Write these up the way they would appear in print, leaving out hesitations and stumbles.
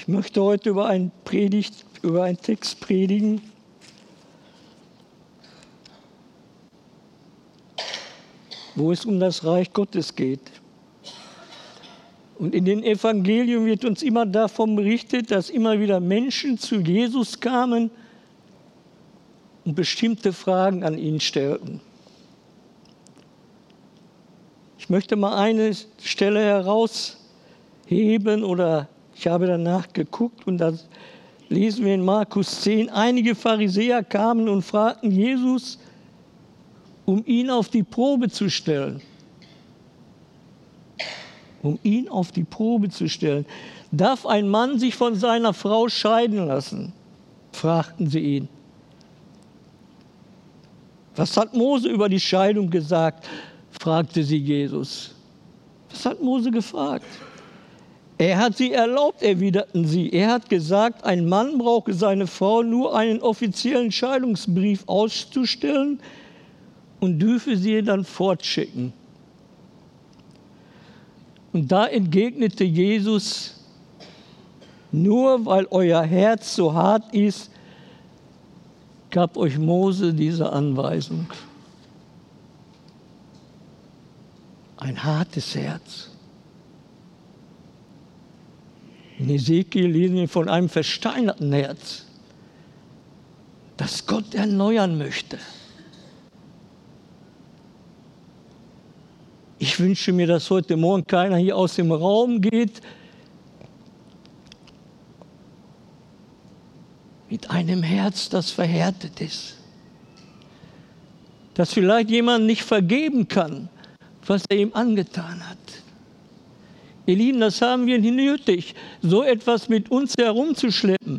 Ich möchte heute über einen Text predigen, wo es um das Reich Gottes geht. Und in den Evangelien wird uns immer davon berichtet, dass immer wieder Menschen zu Jesus kamen und bestimmte Fragen an ihn stellten. Ich möchte mal eine Stelle herausheben, oder ich habe danach geguckt, und das lesen wir in Markus 10. Einige Pharisäer kamen und fragten Jesus, um ihn auf die Probe zu stellen. Um ihn auf die Probe zu stellen. Darf ein Mann sich von seiner Frau scheiden lassen? Fragten sie ihn. Was hat Mose über die Scheidung gesagt? Fragte sie Jesus. Was hat Mose gefragt? Er hat sie erlaubt, erwiderten sie. Er hat gesagt, ein Mann brauche seine Frau nur einen offiziellen Scheidungsbrief auszustellen und dürfe sie dann fortschicken. Und da entgegnete Jesus, nur weil euer Herz so hart ist, gab euch Mose diese Anweisung. Ein hartes Herz. In Ezekiel lesen wir von einem versteinerten Herz, das Gott erneuern möchte. Ich wünsche mir, dass heute Morgen keiner hier aus dem Raum geht mit einem Herz, das verhärtet ist. Dass vielleicht jemand nicht vergeben kann, was er ihm angetan hat. Ihr Lieben, das haben wir nicht nötig, so etwas mit uns herumzuschleppen.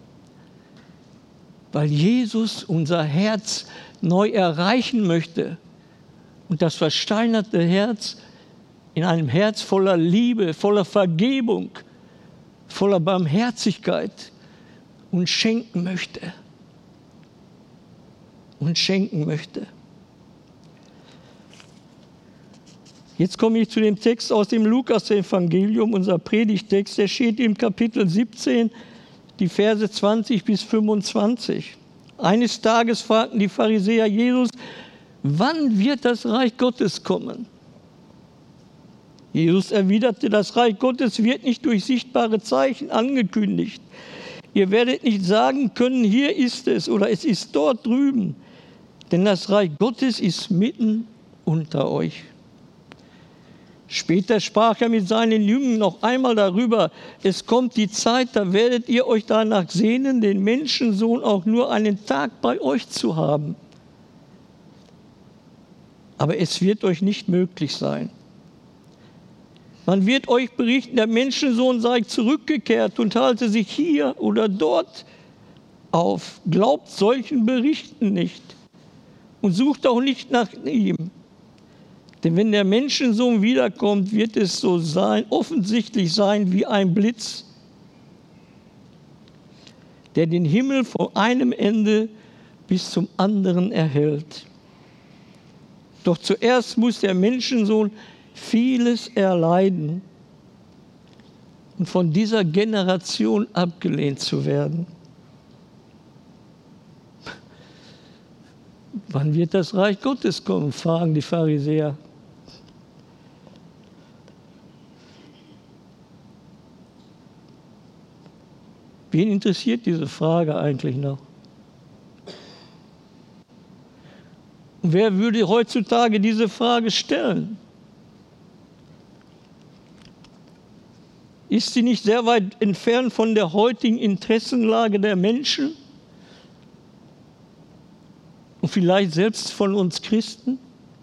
Weil Jesus unser Herz neu erreichen möchte. Und das versteinerte Herz in einem Herz voller Liebe, voller Vergebung, voller Barmherzigkeit und schenken möchte. Und schenken möchte. Jetzt komme ich zu dem Text aus dem Lukas-Evangelium, unser Predigtext. Der steht im Kapitel 17, die Verse 20 bis 25. Eines Tages fragten die Pharisäer Jesus, wann wird das Reich Gottes kommen? Jesus erwiderte, das Reich Gottes wird nicht durch sichtbare Zeichen angekündigt. Ihr werdet nicht sagen können, hier ist es oder es ist dort drüben, denn das Reich Gottes ist mitten unter euch. Später sprach er mit seinen Jüngern noch einmal darüber, es kommt die Zeit, da werdet ihr euch danach sehnen, den Menschensohn auch nur einen Tag bei euch zu haben. Aber es wird euch nicht möglich sein. Man wird euch berichten, der Menschensohn sei zurückgekehrt und halte sich hier oder dort auf. Glaubt solchen Berichten nicht und sucht auch nicht nach ihm. Denn wenn der Menschensohn wiederkommt, wird es so sein, offensichtlich sein wie ein Blitz, der den Himmel von einem Ende bis zum anderen erhellt. Doch zuerst muss der Menschensohn vieles erleiden und von dieser Generation abgelehnt zu werden. Wann wird das Reich Gottes kommen, fragen die Pharisäer. Wen interessiert diese Frage eigentlich noch? Und wer würde heutzutage diese Frage stellen? Ist sie nicht sehr weit entfernt von der heutigen Interessenlage der Menschen? Und vielleicht selbst von uns Christen?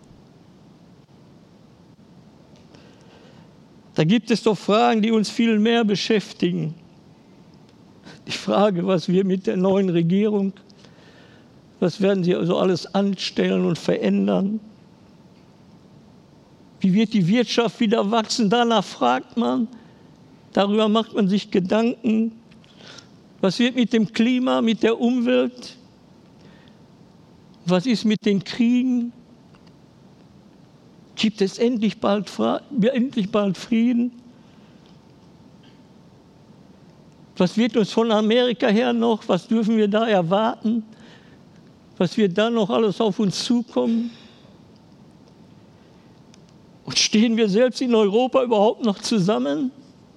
Da gibt es doch Fragen, die uns viel mehr beschäftigen. Die Frage, was wir mit der neuen Regierung, was werden sie also alles anstellen und verändern? Wie wird die Wirtschaft wieder wachsen? Danach fragt man, darüber macht man sich Gedanken. Was wird mit dem Klima, mit der Umwelt? Was ist mit den Kriegen? Gibt es endlich bald Frieden? Was wird uns von Amerika her noch? Was dürfen wir da erwarten? Was wird da noch alles auf uns zukommen? Und stehen wir selbst in Europa überhaupt noch zusammen?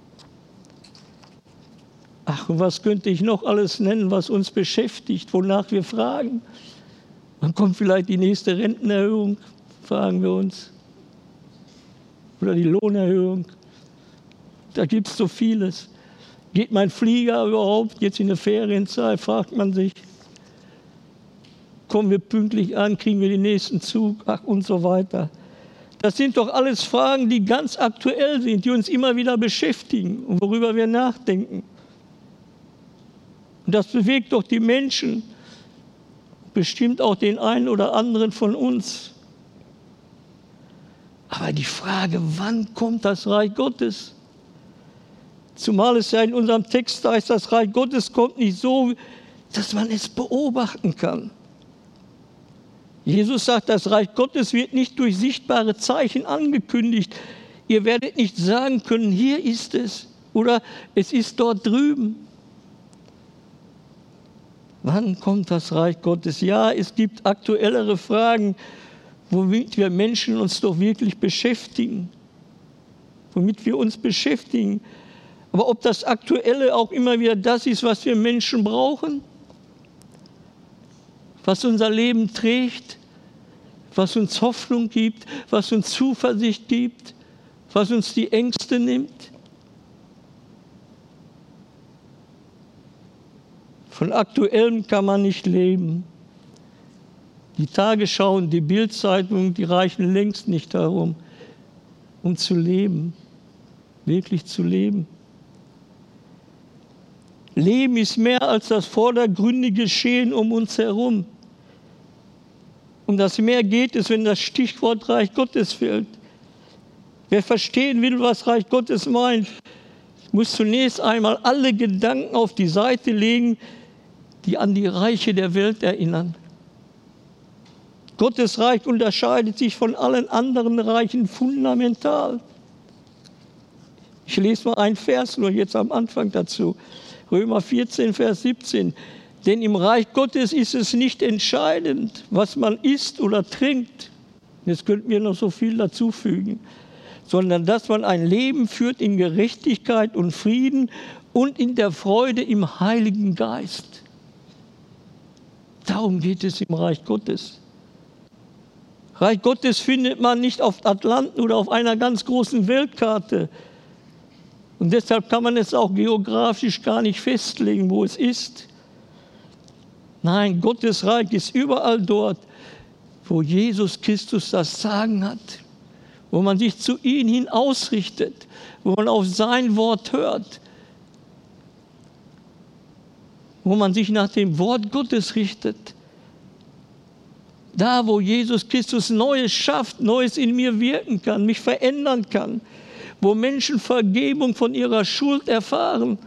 Ach, und was könnte ich noch alles nennen, was uns beschäftigt, wonach wir fragen? Wann kommt vielleicht die nächste Rentenerhöhung, fragen wir uns. Oder die Lohnerhöhung. Da gibt es so vieles. Geht mein Flieger überhaupt jetzt in der Ferienzeit, fragt man sich. Kommen wir pünktlich an, kriegen wir den nächsten Zug, ach und so weiter. Das sind doch alles Fragen, die ganz aktuell sind, die uns immer wieder beschäftigen und worüber wir nachdenken. Und das bewegt doch die Menschen, bestimmt auch den einen oder anderen von uns. Aber die Frage, wann kommt das Reich Gottes? Zumal es ja in unserem Text heißt, das Reich Gottes kommt nicht so, dass man es beobachten kann. Jesus sagt, das Reich Gottes wird nicht durch sichtbare Zeichen angekündigt. Ihr werdet nicht sagen können, hier ist es oder es ist dort drüben. Wann kommt das Reich Gottes? Ja, es gibt aktuellere Fragen, womit wir Menschen uns doch wirklich beschäftigen. Womit wir uns beschäftigen. Aber ob das Aktuelle auch immer wieder das ist, was wir Menschen brauchen? Was unser Leben trägt? Was uns Hoffnung gibt? Was uns Zuversicht gibt? Was uns die Ängste nimmt? Von Aktuellem kann man nicht leben. Die Tagesschau und die Bild-Zeitung, die reichen längst nicht darum, um zu leben, wirklich zu leben. Leben ist mehr als das vordergründige Geschehen um uns herum. Um das Mehr geht es, wenn das Stichwort Reich Gottes fällt. Wer verstehen will, was Reich Gottes meint, muss zunächst einmal alle Gedanken auf die Seite legen, die an die Reiche der Welt erinnern. Gottes Reich unterscheidet sich von allen anderen Reichen fundamental. Ich lese mal einen Vers nur jetzt am Anfang dazu. Römer 14, Vers 17. Denn im Reich Gottes ist es nicht entscheidend, was man isst oder trinkt. Jetzt könnten wir noch so viel dazufügen. Sondern dass man ein Leben führt in Gerechtigkeit und Frieden und in der Freude im Heiligen Geist. Darum geht es im Reich Gottes. Reich Gottes findet man nicht auf Atlanten oder auf einer ganz großen Weltkarte. Und deshalb kann man es auch geografisch gar nicht festlegen, wo es ist. Nein, Gottes Reich ist überall dort, wo Jesus Christus das Sagen hat, wo man sich zu ihm hin ausrichtet, wo man auf sein Wort hört, wo man sich nach dem Wort Gottes richtet. Da, wo Jesus Christus Neues schafft, Neues in mir wirken kann, mich verändern kann, wo Menschen Vergebung von ihrer Schuld erfahren.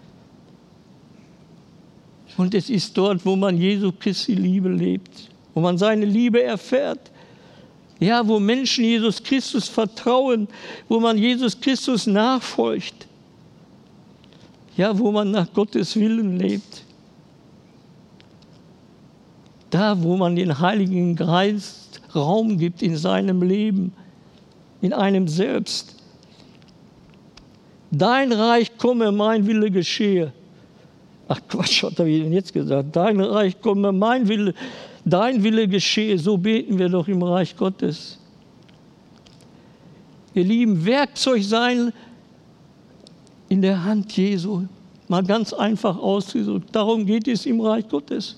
Und es ist dort, wo man Jesu Christi Liebe lebt, wo man seine Liebe erfährt. Ja, wo Menschen Jesus Christus vertrauen, wo man Jesus Christus nachfolgt. Ja, wo man nach Gottes Willen lebt. Da, wo man den Heiligen Geist Raum gibt in seinem Leben, in einem selbst. Dein Reich komme, mein Wille geschehe. Ach Quatsch, was habe ich denn jetzt gesagt? Dein Reich komme, mein Wille, dein Wille geschehe. So beten wir doch im Reich Gottes. Ihr Lieben, Werkzeug sein in der Hand Jesu. Mal ganz einfach ausgedrückt. Darum geht es im Reich Gottes.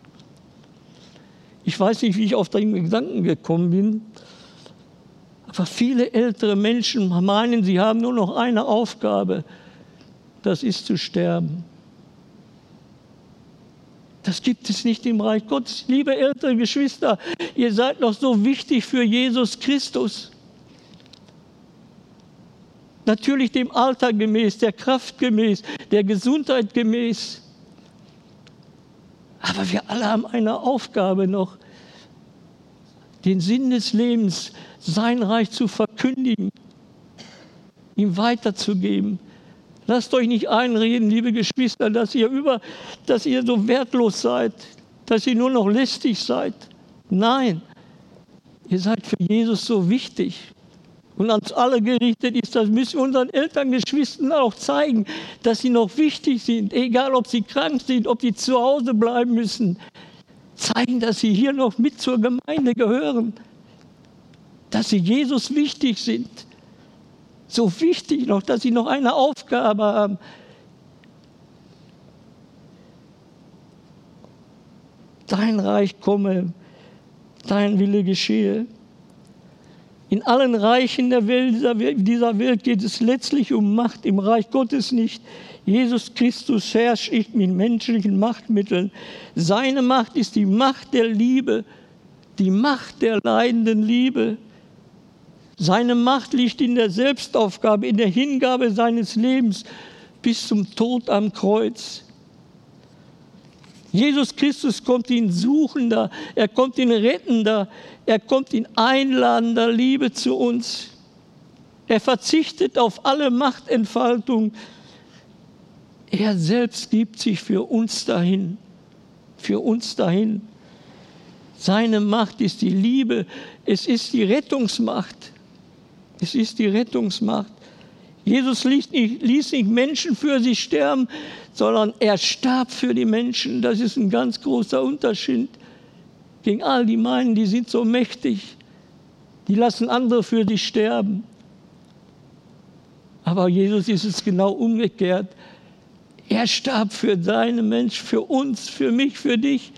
Ich weiß nicht, wie ich auf den Gedanken gekommen bin, aber viele ältere Menschen meinen, sie haben nur noch eine Aufgabe, das ist zu sterben. Das gibt es nicht im Reich Gottes. Liebe ältere Geschwister, ihr seid noch so wichtig für Jesus Christus. Natürlich dem Alter gemäß, der Kraft gemäß, der Gesundheit gemäß. Aber wir alle haben eine Aufgabe noch, den Sinn des Lebens, sein Reich zu verkündigen, ihm weiterzugeben, Lasst euch nicht einreden, liebe Geschwister, dass ihr so wertlos seid, dass ihr nur noch lästig seid. Nein, ihr seid für Jesus so wichtig. Und ans alle gerichtet ist, das müssen wir unseren Eltern, Geschwistern auch zeigen, dass sie noch wichtig sind, egal ob sie krank sind, ob sie zu Hause bleiben müssen. Zeigen, dass sie hier noch mit zur Gemeinde gehören, dass sie Jesus wichtig sind. So wichtig noch, dass sie noch eine Aufgabe haben. Dein Reich komme, dein Wille geschehe. In allen Reichen dieser Welt geht es letztlich um Macht, im Reich Gottes nicht. Jesus Christus herrscht nicht mit menschlichen Machtmitteln. Seine Macht ist die Macht der Liebe, die Macht der leidenden Liebe. Seine Macht liegt in der Selbstaufgabe, in der Hingabe seines Lebens bis zum Tod am Kreuz. Jesus Christus kommt in suchender, er kommt in rettender, er kommt in einladender Liebe zu uns. Er verzichtet auf alle Machtentfaltung. Er selbst gibt sich für uns dahin, für uns dahin. Seine Macht ist die Liebe, es ist die Rettungsmacht. Es ist die Rettungsmacht. Jesus ließ nicht Menschen für sich sterben, sondern er starb für die Menschen. Das ist ein ganz großer Unterschied gegen all die meinen, die sind so mächtig. Die lassen andere für sich sterben. Aber Jesus ist es genau umgekehrt. Er starb für deine Menschen, für uns, für mich, für dich.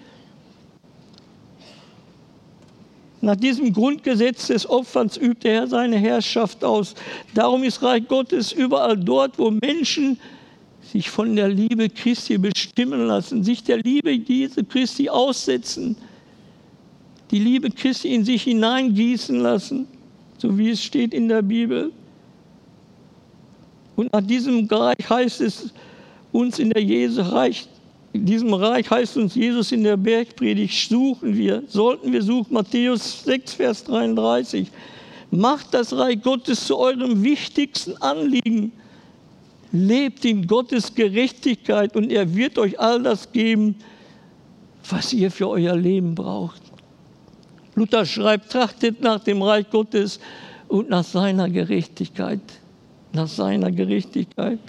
Nach diesem Grundgesetz des Opferns übte er seine Herrschaft aus. Darum ist Reich Gottes überall dort, wo Menschen sich von der Liebe Christi bestimmen lassen, sich der Liebe Jesu Christi aussetzen, die Liebe Christi in sich hineingießen lassen, so wie es steht in der Bibel. Und nach diesem Reich heißt es uns in diesem Reich heißt uns Jesus in der Bergpredigt, sollten wir suchen, Matthäus 6, Vers 33. Macht das Reich Gottes zu eurem wichtigsten Anliegen. Lebt in Gottes Gerechtigkeit und er wird euch all das geben, was ihr für euer Leben braucht. Luther schreibt, trachtet nach dem Reich Gottes und nach seiner Gerechtigkeit. Nach seiner Gerechtigkeit.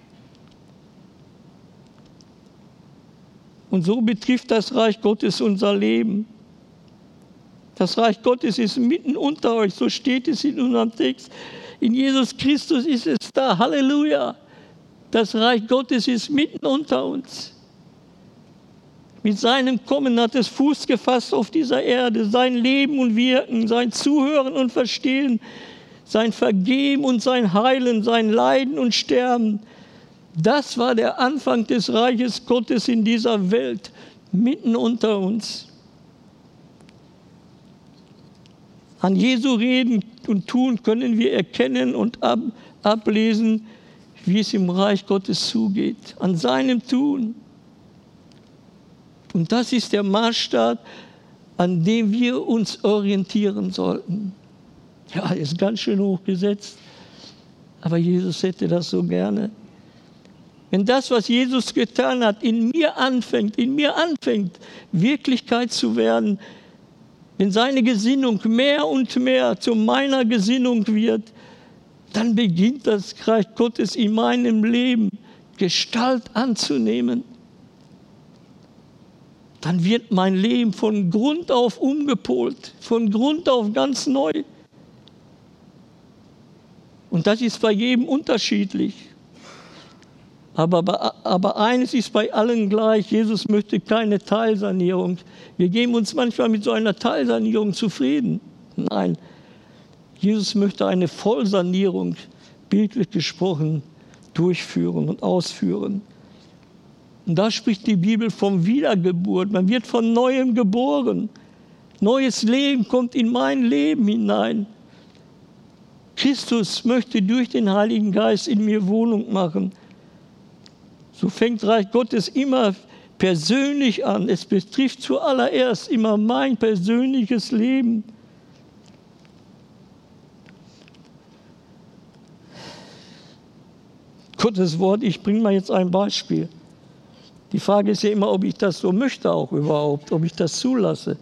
Und so betrifft das Reich Gottes unser Leben. Das Reich Gottes ist mitten unter euch, so steht es in unserem Text. In Jesus Christus ist es da, Halleluja. Das Reich Gottes ist mitten unter uns. Mit seinem Kommen hat es Fuß gefasst auf dieser Erde, sein Leben und Wirken, sein Zuhören und Verstehen, sein Vergeben und sein Heilen, sein Leiden und Sterben. Das war der Anfang des Reiches Gottes in dieser Welt, mitten unter uns. An Jesu Reden und Tun können wir erkennen und ablesen, wie es im Reich Gottes zugeht. An seinem Tun. Und das ist der Maßstab, an dem wir uns orientieren sollten. Ja, ist ganz schön hoch gesetzt, aber Jesus hätte das so gerne. Wenn das, was Jesus getan hat, in mir anfängt, Wirklichkeit zu werden, wenn seine Gesinnung mehr und mehr zu meiner Gesinnung wird, dann beginnt das Reich Gottes in meinem Leben Gestalt anzunehmen. Dann wird mein Leben von Grund auf umgepolt, von Grund auf ganz neu. Und das ist bei jedem unterschiedlich. Aber eines ist bei allen gleich, Jesus möchte keine Teilsanierung. Wir geben uns manchmal mit so einer Teilsanierung zufrieden. Nein, Jesus möchte eine Vollsanierung, bildlich gesprochen, durchführen und ausführen. Und da spricht die Bibel von Wiedergeburt. Man wird von Neuem geboren. Neues Leben kommt in mein Leben hinein. Christus möchte durch den Heiligen Geist in mir Wohnung machen. So fängt Reich Gottes immer persönlich an. Es betrifft zuallererst immer mein persönliches Leben. Gottes Wort, ich bringe mal jetzt ein Beispiel. Die Frage ist ja immer, ob ich das so möchte auch überhaupt, ob ich das zulasse.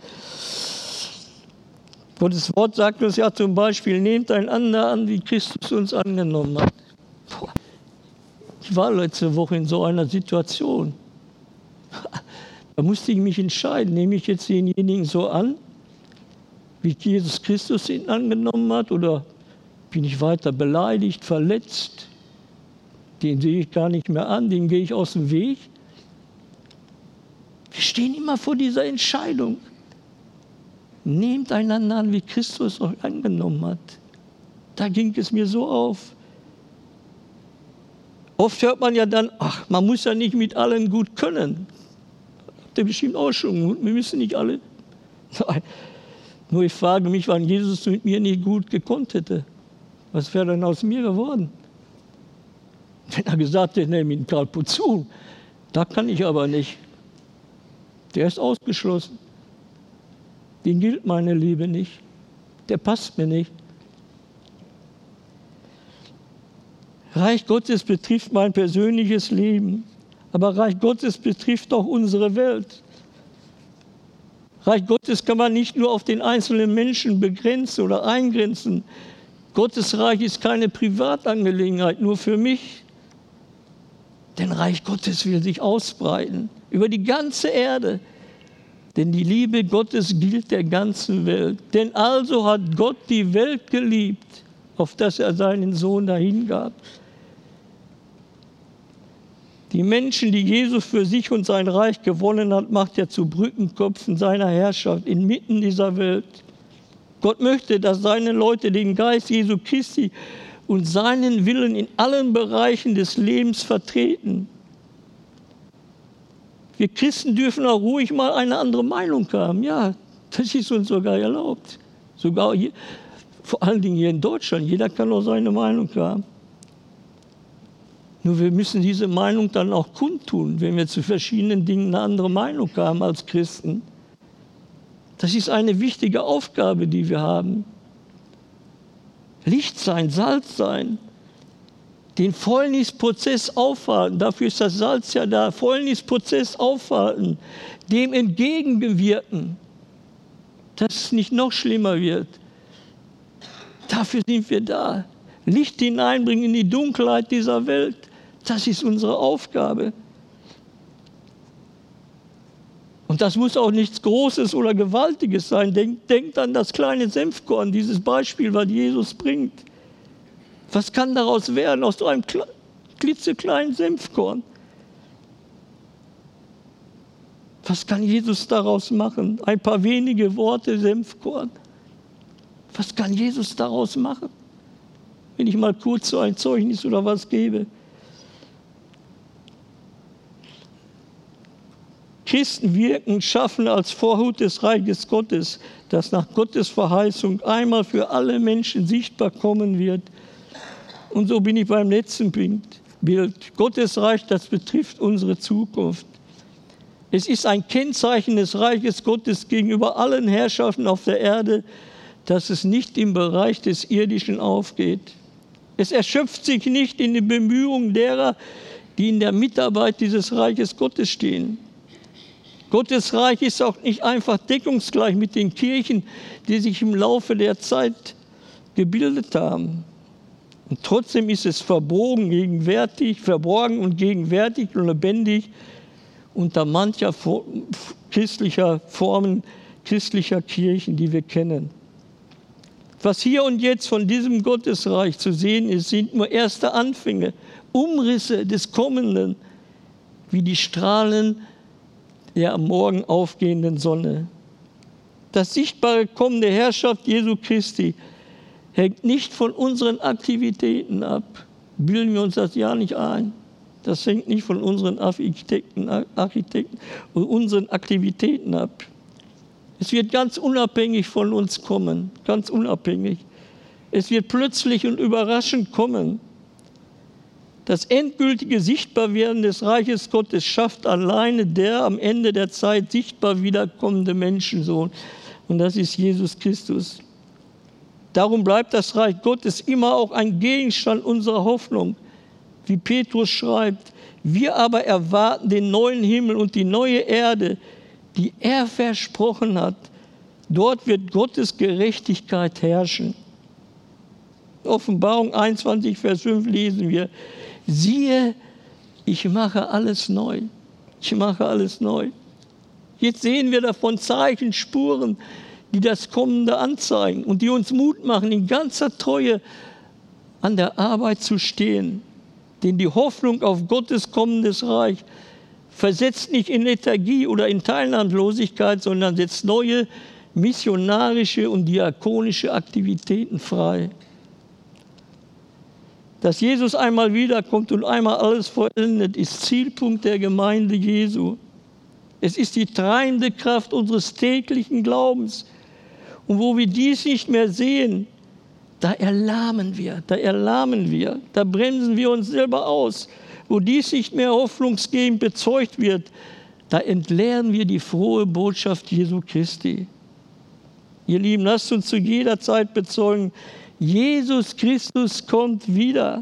Gottes Wort sagt uns ja zum Beispiel, nehmt einander an, wie Christus uns angenommen hat. Ich war letzte Woche in so einer Situation. Da musste ich mich entscheiden, nehme ich jetzt denjenigen so an, wie Jesus Christus ihn angenommen hat, oder bin ich weiter beleidigt, verletzt? Den sehe ich gar nicht mehr an, den gehe ich aus dem Weg. Wir stehen immer vor dieser Entscheidung. Nehmt einander an, wie Christus euch angenommen hat. Da ging es mir so auf. Oft hört man ja dann, ach, man muss ja nicht mit allen gut können. Habt ihr bestimmt auch schon, wir müssen nicht alle. Nein. Nur ich frage mich, wann Jesus mit mir nicht gut gekonnt hätte. Was wäre dann aus mir geworden? Wenn er gesagt hätte, nehme ihn Karl Putzun, da kann ich aber nicht. Der ist ausgeschlossen. Den gilt meine Liebe nicht. Der passt mir nicht. Reich Gottes betrifft mein persönliches Leben, aber Reich Gottes betrifft auch unsere Welt. Reich Gottes kann man nicht nur auf den einzelnen Menschen begrenzen oder eingrenzen. Gottes Reich ist keine Privatangelegenheit, nur für mich. Denn Reich Gottes will sich ausbreiten über die ganze Erde. Denn die Liebe Gottes gilt der ganzen Welt. Denn also hat Gott die Welt geliebt, auf dass er seinen Sohn dahingab. Die Menschen, die Jesus für sich und sein Reich gewonnen hat, macht er zu Brückenköpfen seiner Herrschaft inmitten dieser Welt. Gott möchte, dass seine Leute den Geist Jesu Christi und seinen Willen in allen Bereichen des Lebens vertreten. Wir Christen dürfen auch ruhig mal eine andere Meinung haben. Ja, das ist uns sogar erlaubt. Sogar hier, vor allen Dingen hier in Deutschland. Jeder kann auch seine Meinung haben. Nur wir müssen diese Meinung dann auch kundtun, wenn wir zu verschiedenen Dingen eine andere Meinung haben als Christen. Das ist eine wichtige Aufgabe, die wir haben. Licht sein, Salz sein, den Fäulnisprozess aufhalten, dafür ist das Salz ja da, Fäulnisprozess aufhalten, dem entgegengewirken, dass es nicht noch schlimmer wird. Dafür sind wir da. Licht hineinbringen in die Dunkelheit dieser Welt, das ist unsere Aufgabe. Und das muss auch nichts Großes oder Gewaltiges sein. Denkt an das kleine Senfkorn, dieses Beispiel, was Jesus bringt. Was kann daraus werden, aus so einem klitzekleinen Senfkorn? Was kann Jesus daraus machen? Ein paar wenige Worte Senfkorn. Was kann Jesus daraus machen? Wenn ich mal kurz so ein Zeugnis oder was gebe. Christen wirken, schaffen als Vorhut des Reiches Gottes, das nach Gottes Verheißung einmal für alle Menschen sichtbar kommen wird. Und so bin ich beim letzten Bild. Gottes Reich, das betrifft unsere Zukunft. Es ist ein Kennzeichen des Reiches Gottes gegenüber allen Herrschaften auf der Erde, dass es nicht im Bereich des Irdischen aufgeht. Es erschöpft sich nicht in den Bemühungen derer, die in der Mitarbeit dieses Reiches Gottes stehen. Gottes Reich ist auch nicht einfach deckungsgleich mit den Kirchen, die sich im Laufe der Zeit gebildet haben. Und trotzdem ist es verborgen und gegenwärtig und lebendig unter mancher christlicher Formen, christlicher Kirchen, die wir kennen. Was hier und jetzt von diesem Gottesreich zu sehen ist, sind nur erste Anfänge, Umrisse des Kommenden, wie die Strahlen der am Morgen aufgehenden Sonne. Das sichtbare Kommen der Herrschaft Jesu Christi hängt nicht von unseren Aktivitäten ab. Bilden wir uns das ja nicht ein. Das hängt nicht von unseren Architekten und unseren Aktivitäten ab. Es wird ganz unabhängig von uns kommen, ganz unabhängig. Es wird plötzlich und überraschend kommen. Das endgültige Sichtbarwerden des Reiches Gottes schafft alleine der am Ende der Zeit sichtbar wiederkommende Menschensohn. Und das ist Jesus Christus. Darum bleibt das Reich Gottes immer auch ein Gegenstand unserer Hoffnung. wie Petrus schreibt, wir aber erwarten den neuen Himmel und die neue Erde, die er versprochen hat. Dort wird Gottes Gerechtigkeit herrschen. Offenbarung 21, Vers 5 lesen wir, siehe, ich mache alles neu. Ich mache alles neu. Jetzt sehen wir davon Zeichen, Spuren, die das Kommende anzeigen und die uns Mut machen, in ganzer Treue an der Arbeit zu stehen. Denn die Hoffnung auf Gottes kommendes Reich versetzt nicht in Lethargie oder in Teilnahmslosigkeit, sondern setzt neue missionarische und diakonische Aktivitäten frei. Dass Jesus einmal wiederkommt und einmal alles vollendet, ist Zielpunkt der Gemeinde Jesu. Es ist die treibende Kraft unseres täglichen Glaubens. Und wo wir dies nicht mehr sehen, da erlahmen wir, da bremsen wir uns selber aus. Wo dies nicht mehr hoffnungsgebend bezeugt wird, da entleeren wir die frohe Botschaft Jesu Christi. Ihr Lieben, lasst uns zu jeder Zeit bezeugen, Jesus Christus kommt wieder.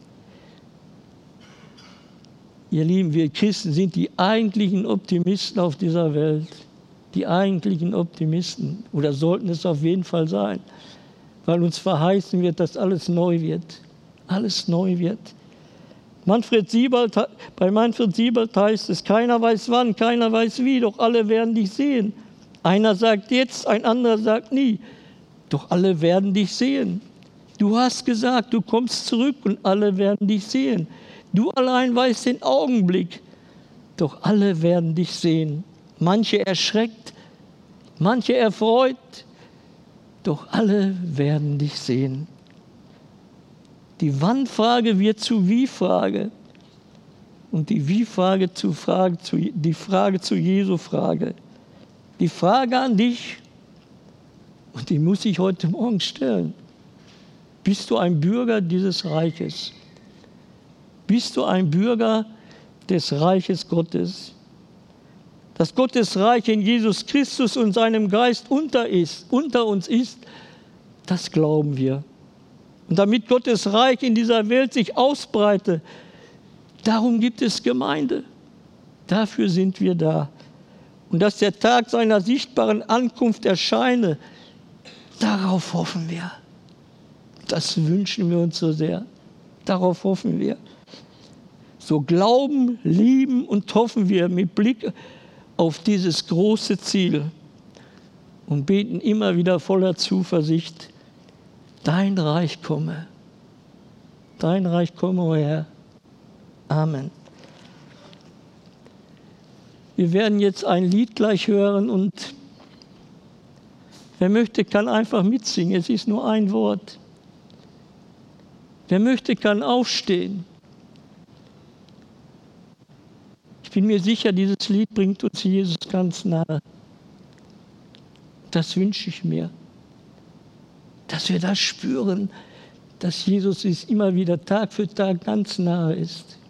Ihr Lieben, wir Christen sind die eigentlichen Optimisten auf dieser Welt. Die eigentlichen Optimisten. Oder sollten es auf jeden Fall sein. Weil uns verheißen wird, dass alles neu wird. Alles neu wird. Bei Manfred Siebald heißt es, keiner weiß wann, keiner weiß wie, doch alle werden dich sehen. Einer sagt jetzt, ein anderer sagt nie. Doch alle werden dich sehen. Du hast gesagt, du kommst zurück und alle werden dich sehen. Du allein weißt den Augenblick, doch alle werden dich sehen. Manche erschreckt, manche erfreut, doch alle werden dich sehen. Die Wann-Frage wird zur Wie-Frage und die Wie-Frage die Frage zur Jesu-Frage. Die Frage an dich, und die muss ich heute Morgen stellen. Bist du ein Bürger dieses Reiches? Bist du ein Bürger des Reiches Gottes? Dass Gottes Reich in Jesus Christus und seinem Geist unter uns ist, das glauben wir. Und damit Gottes Reich in dieser Welt sich ausbreite, darum gibt es Gemeinde. Dafür sind wir da. Und dass der Tag seiner sichtbaren Ankunft erscheine, darauf hoffen wir. Das wünschen wir uns so sehr. Darauf hoffen wir. So glauben, lieben und hoffen wir mit Blick auf dieses große Ziel und beten immer wieder voller Zuversicht, dein Reich komme. Dein Reich komme, o Herr. Amen. Wir werden jetzt ein Lied gleich hören und wer möchte, kann einfach mitsingen. Es ist nur ein Wort. Wer möchte, kann aufstehen. Ich bin mir sicher, dieses Lied bringt uns Jesus ganz nahe. Das wünsche ich mir. Dass wir das spüren, dass Jesus uns immer wieder Tag für Tag ganz nahe ist.